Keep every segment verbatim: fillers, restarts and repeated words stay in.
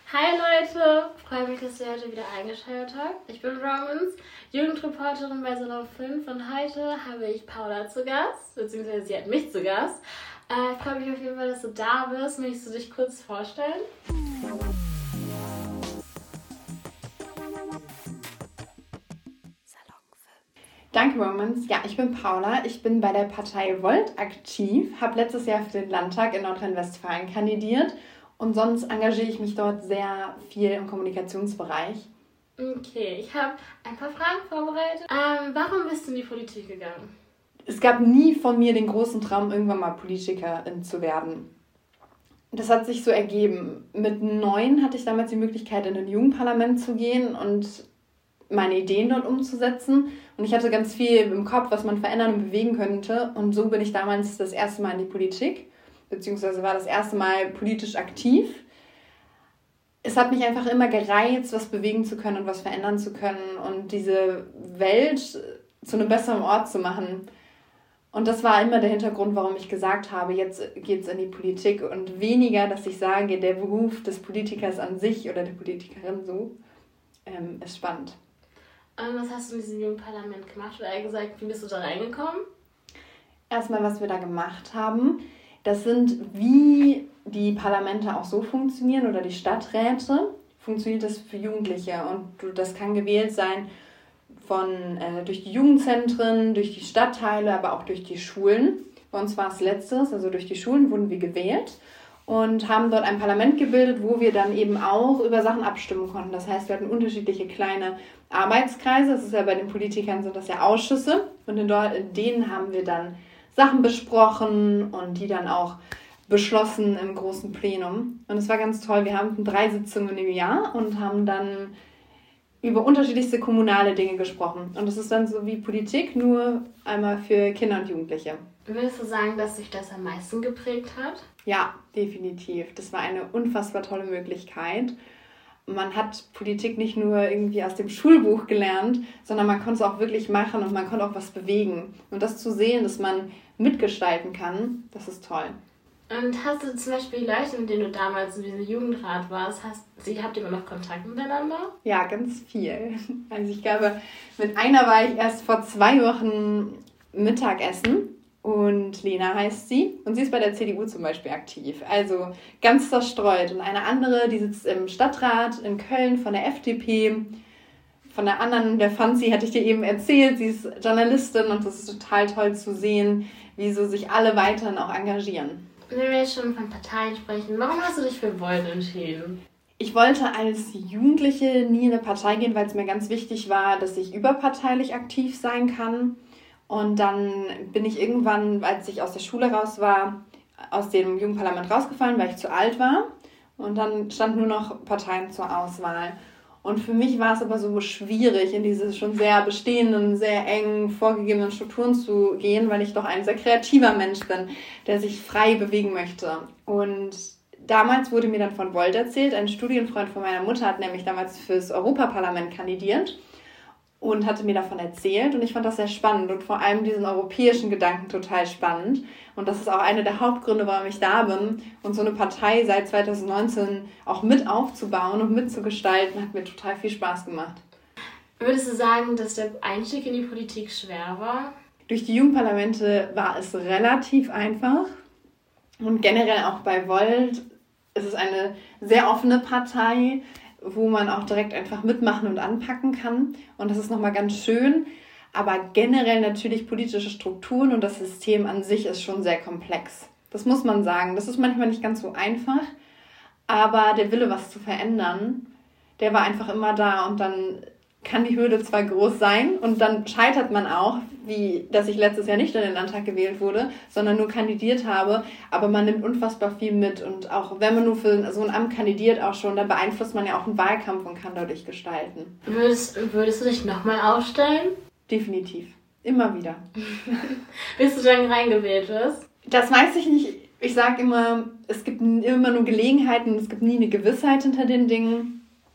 Hi Leute, freue mich, dass ihr heute wieder eingeschaltet habt. Ich bin Romans, Jugendreporterin bei Salon fünf und heute habe ich Paula zu Gast, beziehungsweise sie hat mich zu Gast. Äh, ich freue mich auf jeden Fall, dass du da bist. Möchtest du dich kurz vorstellen? Danke, Romans. Ja, ich bin Paula. Ich bin bei der Partei Volt aktiv, habe letztes Jahr für den Landtag in Nordrhein-Westfalen kandidiert und sonst engagiere ich mich dort sehr viel im Kommunikationsbereich. Okay, ich habe ein paar Fragen vorbereitet. Ähm, warum bist du in die Politik gegangen? Es gab nie von mir den großen Traum, irgendwann mal Politikerin zu werden. Das hat sich so ergeben. Mit neun hatte ich damals die Möglichkeit, in ein Jugendparlament zu gehen und meine Ideen dort umzusetzen. Und ich hatte ganz viel im Kopf, was man verändern und bewegen könnte. Und so bin ich damals das erste Mal in die Politik, beziehungsweise war das erste Mal politisch aktiv. Es hat mich einfach immer gereizt, was bewegen zu können und was verändern zu können und diese Welt zu einem besseren Ort zu machen. Und das war immer der Hintergrund, warum ich gesagt habe, jetzt geht's in die Politik und weniger, dass ich sage, der Beruf des Politikers an sich oder der Politikerin so ähm, ist spannend. Und was hast du in diesem Jugendparlament gemacht? Oder eher gesagt, wie bist du da reingekommen? Erstmal, was wir da gemacht haben, das sind, wie die Parlamente auch so funktionieren oder die Stadträte, funktioniert das für Jugendliche. Und das kann gewählt sein von äh, durch die Jugendzentren, durch die Stadtteile, aber auch durch die Schulen. Bei uns war es letztes, also durch die Schulen wurden wir gewählt und haben dort ein Parlament gebildet, wo wir dann eben auch über Sachen abstimmen konnten. Das heißt, wir hatten unterschiedliche kleine Arbeitskreise. Das ist ja bei den Politikern sind das ja Ausschüsse. Und in, dort, in denen haben wir dann Sachen besprochen und die dann auch beschlossen im großen Plenum. Und es war ganz toll. Wir haben drei Sitzungen im Jahr und haben dann über unterschiedlichste kommunale Dinge gesprochen. Und das ist dann so wie Politik, nur einmal für Kinder und Jugendliche. Würdest du sagen, dass sich das am meisten geprägt hat? Ja, definitiv. Das war eine unfassbar tolle Möglichkeit. Man hat Politik nicht nur irgendwie aus dem Schulbuch gelernt, sondern man konnte es auch wirklich machen und man konnte auch was bewegen. Und das zu sehen, dass man mitgestalten kann, das ist toll. Und hast du zum Beispiel die Leute, mit denen du damals in diesem Jugendrat warst, hast, sie, habt ihr immer noch Kontakt miteinander? Ja, ganz viel. Also ich glaube, mit einer war ich erst vor zwei Wochen Mittagessen. Und Lena heißt sie. Und sie ist bei der C D U zum Beispiel aktiv. Also ganz zerstreut. Und eine andere, die sitzt im Stadtrat in Köln von der F D P. Von der anderen, der Fancy, hatte ich dir eben erzählt. Sie ist Journalistin und das ist total toll zu sehen, wie so sich alle weiterhin auch engagieren. Wenn wir jetzt schon von Parteien sprechen, warum hast du dich für Volt entschieden? Ich wollte als Jugendliche nie in eine Partei gehen, weil es mir ganz wichtig war, dass ich überparteilich aktiv sein kann. Und dann bin ich irgendwann, als ich aus der Schule raus war, aus dem Jugendparlament rausgefallen, weil ich zu alt war. Und dann stand nur noch Parteien zur Auswahl. Und für mich war es aber so schwierig, in diese schon sehr bestehenden, sehr eng vorgegebenen Strukturen zu gehen, weil ich doch ein sehr kreativer Mensch bin, der sich frei bewegen möchte. Und damals wurde mir dann von Volt erzählt, ein Studienfreund von meiner Mutter hat nämlich damals fürs Europaparlament kandidiert und hatte mir davon erzählt und ich fand das sehr spannend und vor allem diesen europäischen Gedanken total spannend und das ist auch einer der Hauptgründe, warum ich da bin und so eine Partei seit zwanzig neunzehn auch mit aufzubauen und mitzugestalten, hat mir total viel Spaß gemacht. Würdest du sagen, dass der Einstieg in die Politik schwer war? Durch die Jugendparlamente war es relativ einfach und generell auch bei Volt ist es eine sehr offene Partei, wo man auch direkt einfach mitmachen und anpacken kann. Und das ist nochmal ganz schön. Aber generell natürlich politische Strukturen und das System an sich ist schon sehr komplex. Das muss man sagen. Das ist manchmal nicht ganz so einfach. Aber der Wille, was zu verändern, der war einfach immer da. Und dann kann die Hürde zwar groß sein und dann scheitert man auch, wie dass ich letztes Jahr nicht in den Landtag gewählt wurde, sondern nur kandidiert habe, aber man nimmt unfassbar viel mit und auch wenn man nur für so ein Amt kandidiert auch schon, dann beeinflusst man ja auch einen Wahlkampf und kann dadurch gestalten. Würdest, würdest du dich nochmal aufstellen? Definitiv. Immer wieder. Bis du dann reingewählt wirst? Das weiß ich nicht. Ich sage immer, es gibt immer nur Gelegenheiten, es gibt nie eine Gewissheit hinter den Dingen.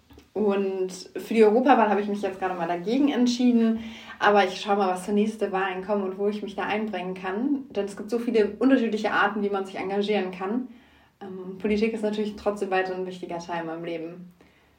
Und für die Europawahl habe ich mich jetzt gerade mal dagegen entschieden. Aber ich schaue mal, was für nächste Wahlen kommen und wo ich mich da einbringen kann. Denn es gibt so viele unterschiedliche Arten, wie man sich engagieren kann. Ähm, Politik ist natürlich trotzdem weiter ein wichtiger Teil in meinem Leben.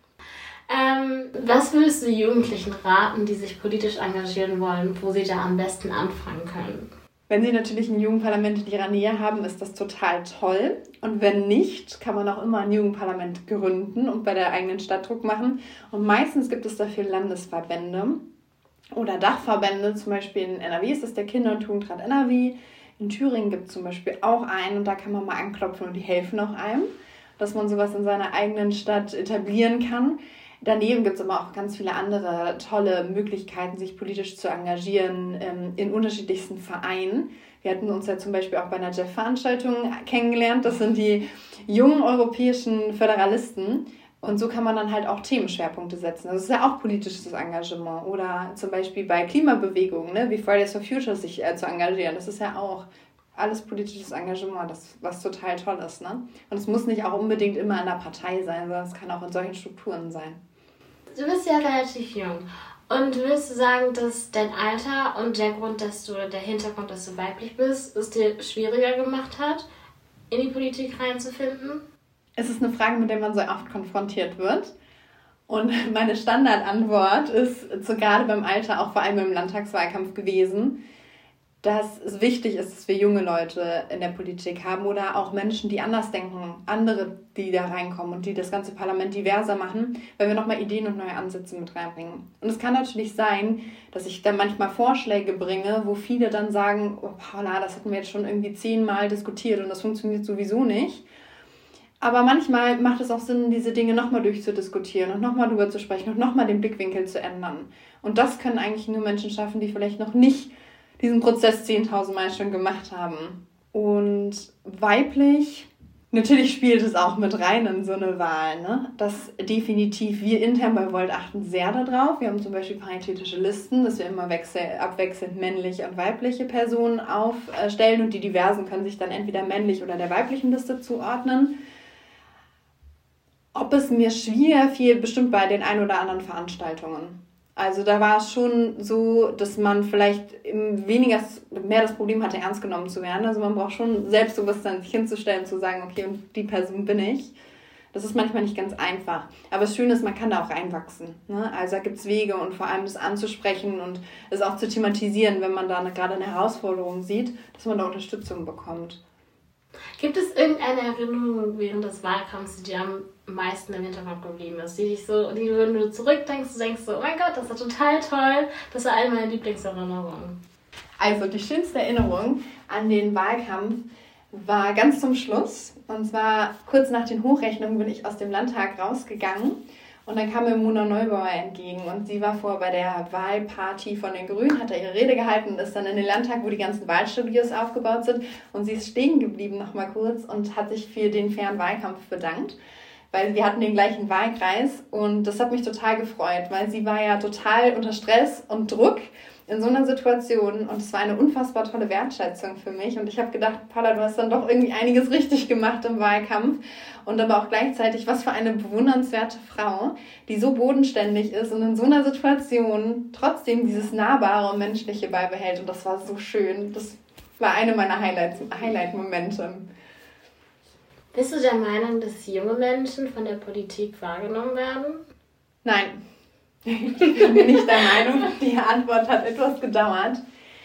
Ähm, was würdest du Jugendlichen raten, die sich politisch engagieren wollen, wo sie da am besten anfangen können? Wenn sie natürlich ein Jugendparlament in ihrer Nähe haben, ist das total toll. Und wenn nicht, kann man auch immer ein Jugendparlament gründen und bei der eigenen Stadt Druck machen. Und meistens gibt es dafür Landesverbände oder Dachverbände. Zum Beispiel in N R W ist das der Kinder- und Jugendrat N R W. In Thüringen gibt es zum Beispiel auch einen und da kann man mal anklopfen und die helfen auch einem, dass man sowas in seiner eigenen Stadt etablieren kann. Daneben gibt es aber auch ganz viele andere tolle Möglichkeiten, sich politisch zu engagieren ähm, in unterschiedlichsten Vereinen. Wir hatten uns ja zum Beispiel auch bei einer J E F-Veranstaltung kennengelernt. Das sind die jungen europäischen Föderalisten. Und so kann man dann halt auch Themenschwerpunkte setzen. Das ist ja auch politisches Engagement. Oder zum Beispiel bei Klimabewegungen, ne, wie Fridays for Future sich äh, zu engagieren. Das ist ja auch alles politisches Engagement, das, was total toll ist. Ne? Und es muss nicht auch unbedingt immer in der Partei sein, sondern es kann auch in solchen Strukturen sein. Du bist ja relativ jung. Und würdest du sagen, dass dein Alter und der Grund, dass du, der Hintergrund, dass du weiblich bist, es dir schwieriger gemacht hat, in die Politik reinzufinden? Es ist eine Frage, mit der man so oft konfrontiert wird. Und meine Standardantwort ist so gerade beim Alter, auch vor allem im Landtagswahlkampf gewesen, dass es wichtig ist, dass wir junge Leute in der Politik haben oder auch Menschen, die anders denken, andere, die da reinkommen und die das ganze Parlament diverser machen, weil wir nochmal Ideen und neue Ansätze mit reinbringen. Und es kann natürlich sein, dass ich dann manchmal Vorschläge bringe, wo viele dann sagen, oh Paula, das hatten wir jetzt schon irgendwie zehnmal diskutiert und das funktioniert sowieso nicht. Aber manchmal macht es auch Sinn, diese Dinge nochmal durchzudiskutieren und nochmal drüber zu sprechen und nochmal den Blickwinkel zu ändern. Und das können eigentlich nur Menschen schaffen, die vielleicht noch nicht diesen Prozess zehntausend Mal schon gemacht haben. Und weiblich, natürlich spielt es auch mit rein in so eine Wahl. Ne? Das definitiv, wir intern bei Volt achten sehr darauf. Wir haben zum Beispiel paritätische Listen, dass wir immer wechsel, abwechselnd männliche und weibliche Personen aufstellen und die Diversen können sich dann entweder männlich oder der weiblichen Liste zuordnen. Ob es mir schwer fiel, bestimmt bei den ein oder anderen Veranstaltungen. Also da war es schon so, dass man vielleicht weniger, mehr das Problem hatte, ernst genommen zu werden. Also man braucht schon Selbstbewusstsein, sich hinzustellen, zu sagen, okay, und die Person bin ich. Das ist manchmal nicht ganz einfach. Aber das Schöne ist, man kann da auch reinwachsen. Ne? Also da gibt es Wege und vor allem das anzusprechen und es auch zu thematisieren, wenn man da eine, gerade eine Herausforderung sieht, dass man da Unterstützung bekommt. Gibt es irgendeine Erinnerung während des Wahlkampfs, die dir am meisten im Hinterkopf geblieben ist? Die dich so, die, wenn du zurückdenkst, du denkst so, oh mein Gott, das war total toll. Das war eine meiner Lieblingserinnerungen. Also die schönste Erinnerung an den Wahlkampf war ganz zum Schluss. Und zwar kurz nach den Hochrechnungen bin ich aus dem Landtag rausgegangen. Und dann kam mir Mona Neubauer entgegen und sie war vor bei der Wahlparty von den Grünen, hat da ihre Rede gehalten und ist dann in den Landtag, wo die ganzen Wahlstudios aufgebaut sind. Und sie ist stehen geblieben noch mal kurz und hat sich für den fairen Wahlkampf bedankt, weil wir hatten den gleichen Wahlkreis und das hat mich total gefreut, weil sie war ja total unter Stress und Druck in so einer Situation und es war eine unfassbar tolle Wertschätzung für mich und ich habe gedacht, Paula, du hast dann doch irgendwie einiges richtig gemacht im Wahlkampf und aber auch gleichzeitig, was für eine bewundernswerte Frau, die so bodenständig ist und in so einer Situation trotzdem dieses Nahbare und Menschliche beibehält und das war so schön. Das war eine meiner Highlights, Highlight-Momente. Bist du der Meinung, dass junge Menschen von der Politik wahrgenommen werden? Nein. Ich bin nicht der Meinung, die Antwort hat etwas gedauert.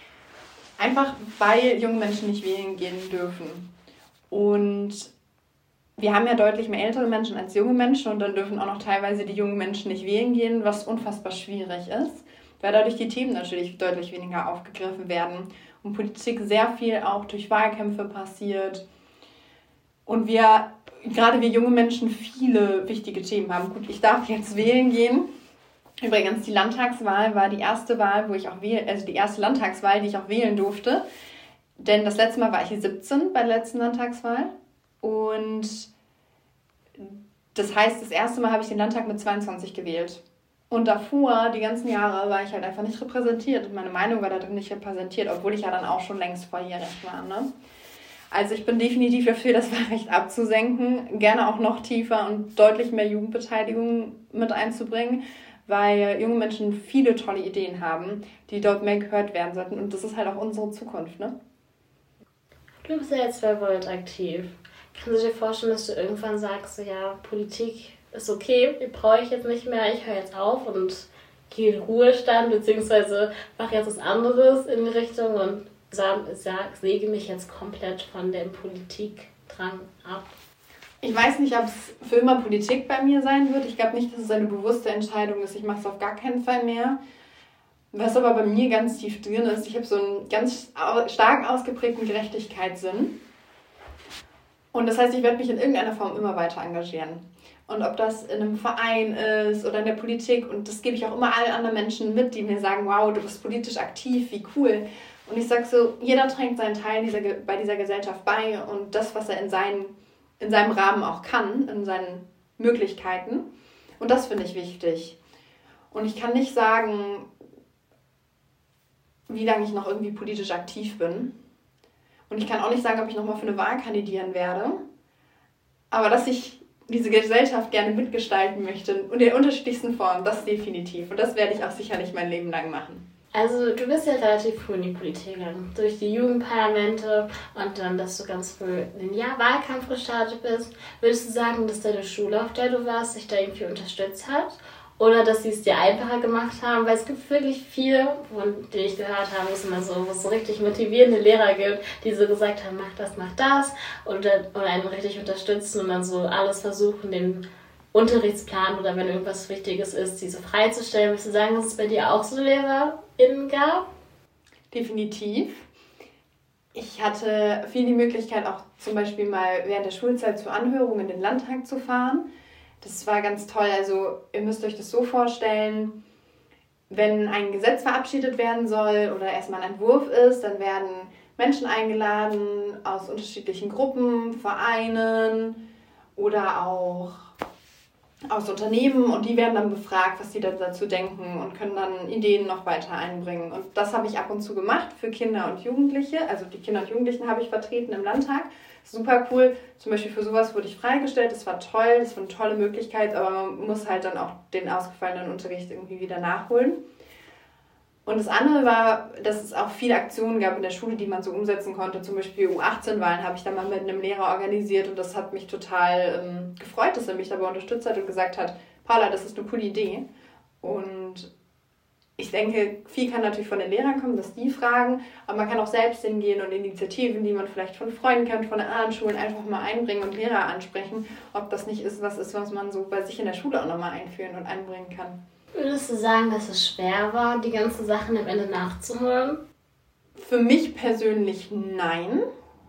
Einfach weil junge Menschen nicht wählen gehen dürfen. Und wir haben ja deutlich mehr ältere Menschen als junge Menschen und dann dürfen auch noch teilweise die jungen Menschen nicht wählen gehen, was unfassbar schwierig ist, weil dadurch die Themen natürlich deutlich weniger aufgegriffen werden und Politik sehr viel auch durch Wahlkämpfe passiert. Und wir, gerade wir junge Menschen, viele wichtige Themen haben. Gut, ich darf jetzt wählen gehen. Übrigens, die Landtagswahl war die erste Wahl, wo ich auch wählen, also die erste Landtagswahl, die ich auch wählen durfte. Denn das letzte Mal war ich siebzehn bei der letzten Landtagswahl. Und das heißt, das erste Mal habe ich den Landtag mit zweiundzwanzig gewählt. Und davor, die ganzen Jahre, war ich halt einfach nicht repräsentiert. Und meine Meinung war da drin nicht repräsentiert, obwohl ich ja dann auch schon längst volljährig war, ne? Also ich bin definitiv dafür, das Wahlrecht abzusenken, gerne auch noch tiefer und deutlich mehr Jugendbeteiligung mit einzubringen, weil junge Menschen viele tolle Ideen haben, die dort mehr gehört werden sollten. Und das ist halt auch unsere Zukunft, ne? Du bist ja jetzt bei Volt aktiv. Kannst du dir vorstellen, dass du irgendwann sagst, so, ja, Politik ist okay, brauche ich jetzt nicht mehr, ich höre jetzt auf und gehe in Ruhestand, beziehungsweise mache jetzt was anderes in die Richtung und sag, sag, säge mich jetzt komplett von dem Politikdrang ab? Ich weiß nicht, ob es für immer Politik bei mir sein wird. Ich glaube nicht, dass es eine bewusste Entscheidung ist. Ich mache es auf gar keinen Fall mehr. Was aber bei mir ganz tief drin ist, ich habe so einen ganz stark ausgeprägten Gerechtigkeitssinn. Und das heißt, ich werde mich in irgendeiner Form immer weiter engagieren. Und ob das in einem Verein ist oder in der Politik, und das gebe ich auch immer allen anderen Menschen mit, die mir sagen, wow, du bist politisch aktiv, wie cool. Und ich sage so, jeder trägt seinen Teil dieser, bei dieser Gesellschaft bei und das, was er in, seinen, in seinem Rahmen auch kann, in seinen Möglichkeiten. Und das finde ich wichtig. Und ich kann nicht sagen, wie lange ich noch irgendwie politisch aktiv bin. Und ich kann auch nicht sagen, ob ich nochmal für eine Wahl kandidieren werde. Aber dass ich diese Gesellschaft gerne mitgestalten möchte und in unterschiedlichsten Formen, das definitiv. Und das werde ich auch sicherlich mein Leben lang machen. Also du bist ja relativ früh in die Politik gegangen, durch die Jugendparlamente und dann, dass du ganz früh in den Jahr Wahlkampf gestartet bist. Würdest du sagen, dass deine Schule, auf der du warst, dich da irgendwie unterstützt hat? Oder dass sie es dir einfacher gemacht haben? Weil es gibt wirklich viele, von denen ich gehört habe, es immer so, wo es so richtig motivierende Lehrer gibt, die so gesagt haben, mach das, mach das. Oder, oder einen richtig unterstützen und dann so alles versuchen, den Unterrichtsplan oder wenn irgendwas Wichtiges ist, diese freizustellen. Würdest du sagen, dass es bei dir auch so LehrerInnen gab? Definitiv. Ich hatte viel die Möglichkeit, auch zum Beispiel mal während der Schulzeit zur Anhörung in den Landtag zu fahren. Das war ganz toll. Also ihr müsst euch das so vorstellen, wenn ein Gesetz verabschiedet werden soll oder erstmal ein Entwurf ist, dann werden Menschen eingeladen aus unterschiedlichen Gruppen, Vereinen oder auch aus Unternehmen und die werden dann befragt, was sie dann dazu denken und können dann Ideen noch weiter einbringen. Und das habe ich ab und zu gemacht für Kinder und Jugendliche. Also die Kinder und Jugendlichen habe ich vertreten im Landtag. Super cool. Zum Beispiel für sowas wurde ich freigestellt. Das war toll, das war eine tolle Möglichkeit, aber man muss halt dann auch den ausgefallenen Unterricht irgendwie wieder nachholen. Und das andere war, dass es auch viele Aktionen gab in der Schule, die man so umsetzen konnte. Zum Beispiel U achtzehn Wahlen habe ich dann mal mit einem Lehrer organisiert und das hat mich total ähm, gefreut, dass er mich dabei unterstützt hat und gesagt hat, Paula, das ist eine coole Idee. Und ich denke, viel kann natürlich von den Lehrern kommen, dass die fragen, aber man kann auch selbst hingehen und Initiativen, die man vielleicht von Freunden kennt, von den anderen Schulen, einfach mal einbringen und Lehrer ansprechen, ob das nicht ist, was ist, was man so bei sich in der Schule auch nochmal einführen und einbringen kann. Würdest du sagen, dass es schwer war, die ganzen Sachen am Ende nachzuholen? Für mich persönlich nein.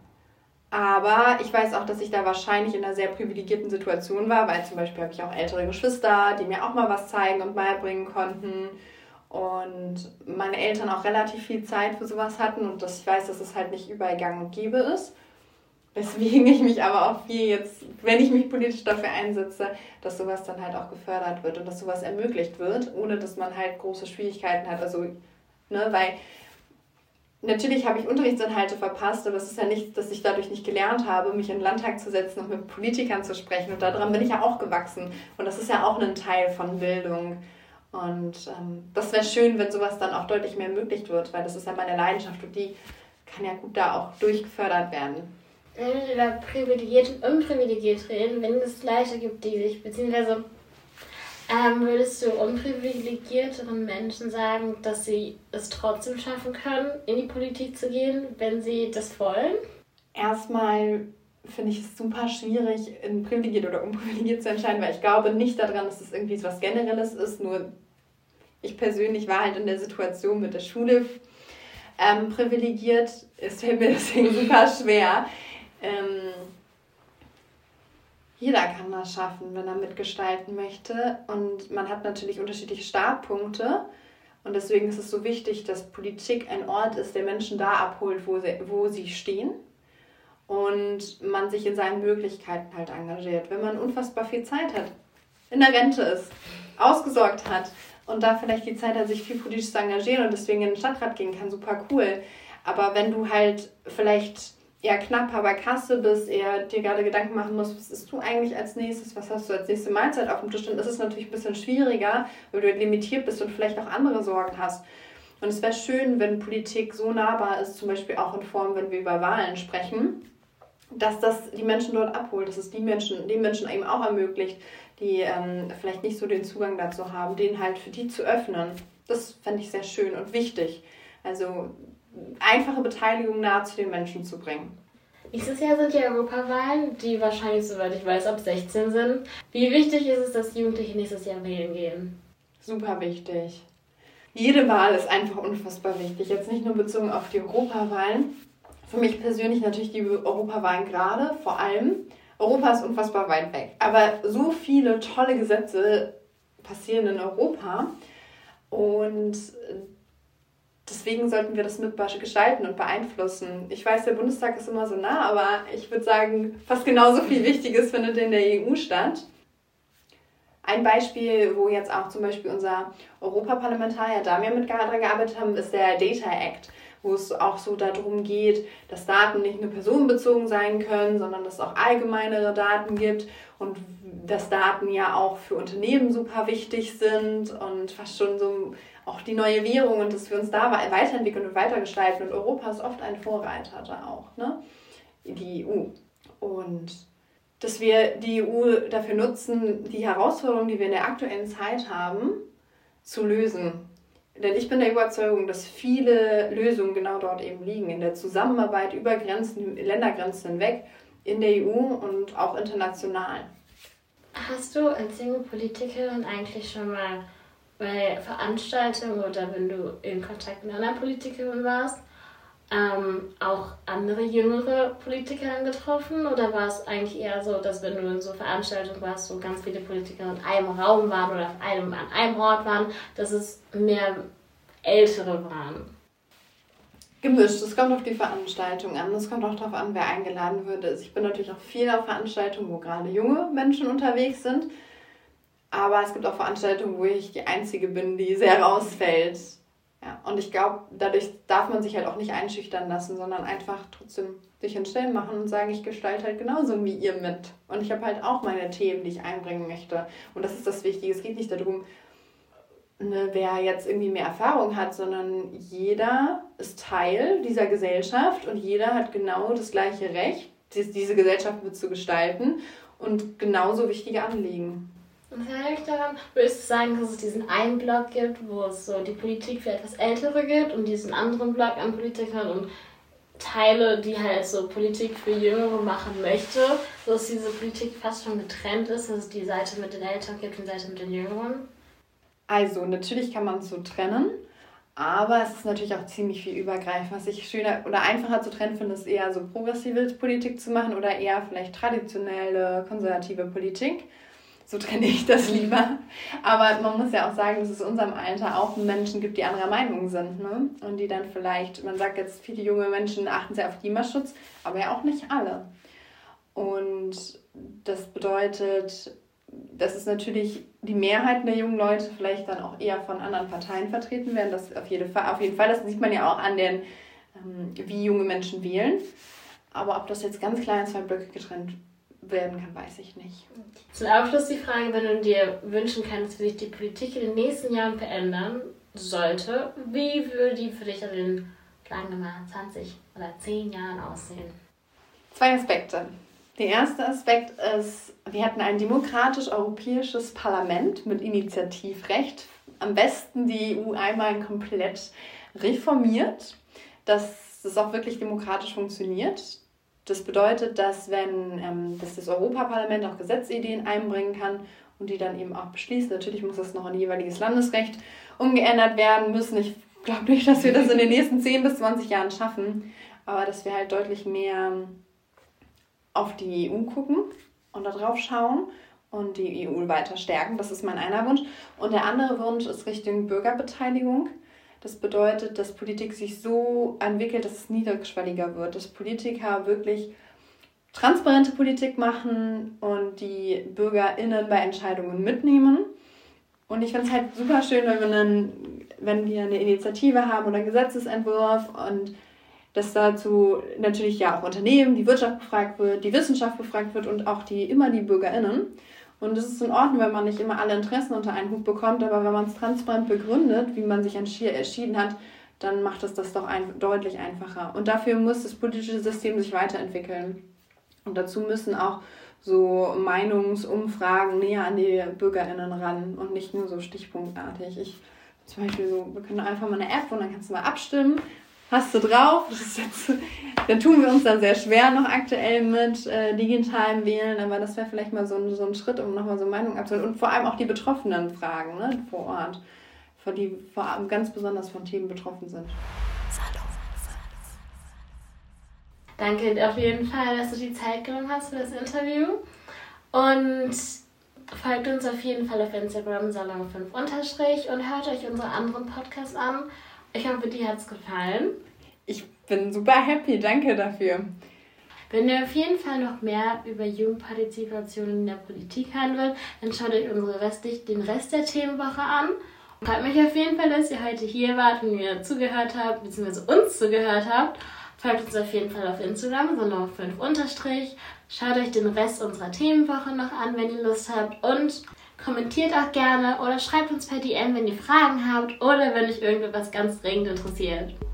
Aber ich weiß auch, dass ich da wahrscheinlich in einer sehr privilegierten Situation war, weil zum Beispiel habe ich auch ältere Geschwister, die mir auch mal was zeigen und beibringen konnten. Und meine Eltern auch relativ viel Zeit für sowas hatten und dass ich weiß, dass es halt nicht überall gang und gäbe ist. Weswegen ich mich aber auch viel jetzt, wenn ich mich politisch dafür einsetze, dass sowas dann halt auch gefördert wird und dass sowas ermöglicht wird, ohne dass man halt große Schwierigkeiten hat. Also, ne, weil natürlich habe ich Unterrichtsinhalte verpasst, aber es ist ja nicht, dass ich dadurch nicht gelernt habe, mich in den Landtag zu setzen und mit Politikern zu sprechen. Und daran bin ich ja auch gewachsen. Und das ist ja auch ein Teil von Bildung. Und ähm, das wäre schön, wenn sowas dann auch deutlich mehr ermöglicht wird, weil das ist ja meine Leidenschaft und die kann ja gut da auch durchgefördert werden. Wenn wir über privilegiert und unprivilegiert reden, wenn es Leute gibt, die sich, beziehungsweise ähm, würdest du unprivilegierteren Menschen sagen, dass sie es trotzdem schaffen können, in die Politik zu gehen, wenn sie das wollen? Erstmal finde ich es super schwierig, in privilegiert oder unprivilegiert zu entscheiden, weil ich glaube nicht daran, dass es irgendwie was Generelles ist, nur ich persönlich war halt in der Situation mit der Schule ähm, privilegiert. Es fällt mir deswegen super schwer. Ähm, jeder kann das schaffen, wenn er mitgestalten möchte und man hat natürlich unterschiedliche Startpunkte und deswegen ist es so wichtig, dass Politik ein Ort ist, der Menschen da abholt, wo sie, wo sie stehen und man sich in seinen Möglichkeiten halt engagiert. Wenn man unfassbar viel Zeit hat, in der Rente ist, ausgesorgt hat und da vielleicht die Zeit hat, sich viel politisch zu engagieren und deswegen in den Stadtrat gehen kann, super cool. Aber wenn du halt vielleicht eher knapp bei Kasse bist, eher dir gerade Gedanken machen musst, was isst du eigentlich als nächstes, was hast du als nächste Mahlzeit auf dem Tisch, dann ist es natürlich ein bisschen schwieriger, weil du limitiert bist und vielleicht auch andere Sorgen hast. Und es wäre schön, wenn Politik so nahbar ist, zum Beispiel auch in Form, wenn wir über Wahlen sprechen, dass das die Menschen dort abholt, dass es die Menschen, den Menschen eben auch ermöglicht, die ähm, vielleicht nicht so den Zugang dazu haben, den halt für die zu öffnen. Das fände ich sehr schön und wichtig. Also einfache Beteiligung nahe zu den Menschen zu bringen. Nächstes Jahr sind ja Europawahlen, die wahrscheinlich, soweit ich weiß, ab sechzehn sind. Wie wichtig ist es, dass Jugendliche nächstes Jahr wählen gehen? Super wichtig. Jede Wahl ist einfach unfassbar wichtig. Jetzt nicht nur bezogen auf die Europawahlen. Für mich persönlich natürlich die Europawahlen gerade, vor allem. Europa ist unfassbar weit weg. Aber so viele tolle Gesetze passieren in Europa. Und deswegen sollten wir das mitgestalten und beeinflussen. Ich weiß, der Bundestag ist immer so nah, aber ich würde sagen, fast genauso viel Wichtiges findet in der E U statt. Ein Beispiel, wo jetzt auch zum Beispiel unser Europaparlamentarier Damir mit daran gearbeitet haben, ist der Data Act, wo es auch so darum geht, dass Daten nicht nur personenbezogen sein können, sondern dass es auch allgemeinere Daten gibt und dass Daten ja auch für Unternehmen super wichtig sind und fast schon so auch die neue Währung und dass wir uns da weiterentwickeln und weitergestalten. Und Europa ist oft ein Vorreiter da auch, ne? Die E U. Und dass wir die E U dafür nutzen, die Herausforderungen, die wir in der aktuellen Zeit haben, zu lösen. Denn ich bin der Überzeugung, dass viele Lösungen genau dort eben liegen, in der Zusammenarbeit über Grenzen, Ländergrenzen hinweg, in der E U und auch international. Hast du als junge Politikerin eigentlich schon mal bei Veranstaltungen oder wenn du in Kontakt mit einer Politikerin warst, ähm, auch andere jüngere Politikerinnen getroffen? Oder war es eigentlich eher so, dass wenn du in so Veranstaltungen warst, wo ganz viele Politiker in einem Raum waren oder auf einem, an einem Ort waren, dass es mehr Ältere waren? Gemischt, es kommt auf die Veranstaltung an, es kommt auch darauf an, wer eingeladen wird. Also ich bin natürlich auch viel auf Veranstaltungen, wo gerade junge Menschen unterwegs sind, aber es gibt auch Veranstaltungen, wo ich die Einzige bin, die sehr rausfällt. Ja, und ich glaube, dadurch darf man sich halt auch nicht einschüchtern lassen, sondern einfach trotzdem sich hinstellen, machen und sagen, ich gestalte halt genauso wie ihr mit. Und ich habe halt auch meine Themen, die ich einbringen möchte. Und das ist das Wichtige. Es geht nicht darum, ne, wer jetzt irgendwie mehr Erfahrung hat, sondern jeder ist Teil dieser Gesellschaft und jeder hat genau das gleiche Recht, diese Gesellschaft mitzugestalten und genauso wichtige Anliegen. Und was erinnere ich daran? Würdest du sagen, dass es diesen einen Block gibt, wo es so die Politik für etwas Ältere gibt und diesen anderen Block an Politikern und Teile, die halt so Politik für Jüngere machen möchte, dass diese Politik fast schon getrennt ist, dass es die Seite mit den Älteren gibt und die Seite mit den Jüngeren? Also, natürlich kann man es so trennen, aber es ist natürlich auch ziemlich viel übergreifend. Was ich schöner oder einfacher zu trennen finde, ist eher so progressive Politik zu machen oder eher vielleicht traditionelle, konservative Politik. So trenne ich das lieber. Aber man muss ja auch sagen, dass es in unserem Alter auch Menschen gibt, die anderer Meinung sind. Ne? Und die dann vielleicht, man sagt jetzt, viele junge Menschen achten sehr auf Klimaschutz, aber ja auch nicht alle. Und das bedeutet, dass es natürlich die Mehrheit der jungen Leute vielleicht dann auch eher von anderen Parteien vertreten werden. Das auf jeden Fall, auf jeden Fall. Das sieht man ja auch an den, ähm, wie junge Menschen wählen. Aber ob das jetzt ganz klar in zwei Blöcke getrennt werden kann, weiß ich nicht. Zum Abschluss die Frage, wenn du dir wünschen kannst, wie sich die Politik in den nächsten Jahren verändern sollte, wie würde die für dich in, sagen wir mal, zwanzig oder zehn Jahren aussehen? Zwei Aspekte. Der erste Aspekt ist, wir hätten ein demokratisch-europäisches Parlament mit Initiativrecht. Am besten die E U einmal komplett reformiert, dass das auch wirklich demokratisch funktioniert. Das bedeutet, dass wenn ähm, dass das Europaparlament auch Gesetzideen einbringen kann und die dann eben auch beschließt, natürlich muss das noch in jeweiliges Landesrecht umgeändert werden müssen. Ich glaube nicht, dass wir das in den nächsten zehn bis zwanzig Jahren schaffen, aber dass wir halt deutlich mehr auf die E U gucken und da drauf schauen und die E U weiter stärken. Das ist mein einer Wunsch. Und der andere Wunsch ist Richtung Bürgerbeteiligung. Das bedeutet, dass Politik sich so entwickelt, dass es niederschwelliger wird, dass Politiker wirklich transparente Politik machen und die BürgerInnen bei Entscheidungen mitnehmen. Und ich finde es halt super schön, wenn wir, einen, wenn wir eine Initiative haben oder einen Gesetzesentwurf und dass dazu natürlich ja auch Unternehmen, die Wirtschaft befragt wird, die Wissenschaft befragt wird und auch die immer die BürgerInnen. Und es ist in Ordnung, wenn man nicht immer alle Interessen unter einen Hut bekommt, aber wenn man es transparent begründet, wie man sich entschieden hat, dann macht es das doch ein, deutlich einfacher. Und dafür muss das politische System sich weiterentwickeln. Und dazu müssen auch so Meinungsumfragen näher an die BürgerInnen ran und nicht nur so stichpunktartig. Ich zum Beispiel so, wir können einfach mal eine App und dann kannst du mal abstimmen. Hast du drauf? Das ist jetzt, dann tun wir uns da sehr schwer noch aktuell mit äh, digitalem Wählen, aber das wäre vielleicht mal so ein, so ein Schritt, um nochmal so Meinungen abzuholen. Und vor allem auch die Betroffenen fragen, ne, vor Ort, für die vor allem ganz besonders von Themen betroffen sind. Danke auf jeden Fall, dass du die Zeit genommen hast für das Interview. Und folgt uns auf jeden Fall auf Instagram salon fünf unterstrich und hört euch unsere anderen Podcasts an. Ich hoffe, dir hat es gefallen. Ich bin super happy, danke dafür. Wenn ihr auf jeden Fall noch mehr über Jugendpartizipation in der Politik hören wollt, dann schaut euch unsere restlich, den Rest der Themenwoche an. Freut mich auf jeden Fall, dass ihr heute hier wart und mir zugehört habt, beziehungsweise uns zugehört habt. Folgt uns auf jeden Fall auf Instagram, salon fünf unterstrich. Schaut euch den Rest unserer Themenwoche noch an, wenn ihr Lust habt. Und kommentiert auch gerne oder schreibt uns per D M, wenn ihr Fragen habt oder wenn euch irgendetwas ganz dringend interessiert.